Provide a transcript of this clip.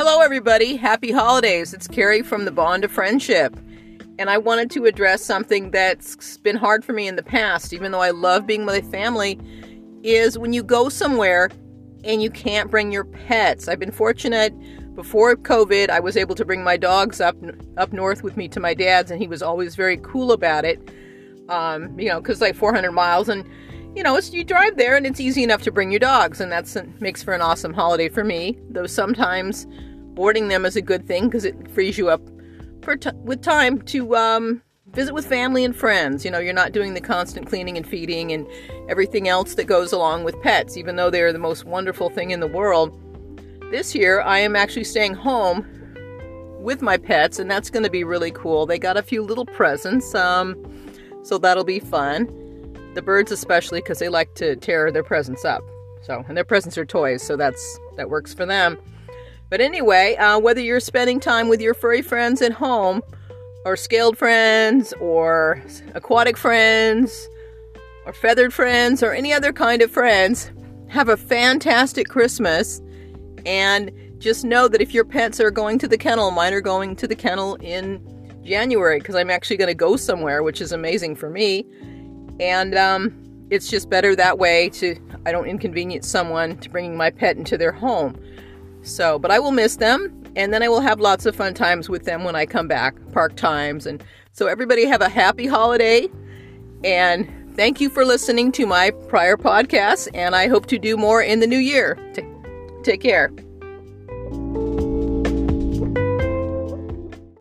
Hello, everybody. Happy holidays. It's Carrie from the Bond of Friendship. And I wanted to address something that's been hard for me in the past, even though I love being with my family, is when you go somewhere and you can't bring your pets. I've been fortunate. Before COVID, I was able to bring my dogs up north with me to my dad's, and he was always very cool about it. Because like 400 miles, and you drive there and it's easy enough to bring your dogs, and that makes for an awesome holiday for me. Though sometimes boarding them is a good thing because it frees you up with time to visit with family and friends. You're not doing the constant cleaning and feeding and everything else that goes along with pets, even though they're the most wonderful thing in the world. This year, I am actually staying home with my pets, and that's going to be really cool. They got a few little presents, so that'll be fun. The birds especially, because they like to tear their presents up. And their presents are toys, so that works for them. But anyway, whether you're spending time with your furry friends at home, or scaled friends, or aquatic friends, or feathered friends, or any other kind of friends, have a fantastic Christmas. And just know that if your pets are going to the kennel, mine are going to the kennel in January, because I'm actually going to go somewhere, which is amazing for me. And it's just better that way I don't inconvenience someone to bringing my pet into their home. But I will miss them, and then I will have lots of fun times with them when I come back, park times. And so everybody have a happy holiday, and thank you for listening to my prior podcasts, and I hope to do more in the new year. Take care.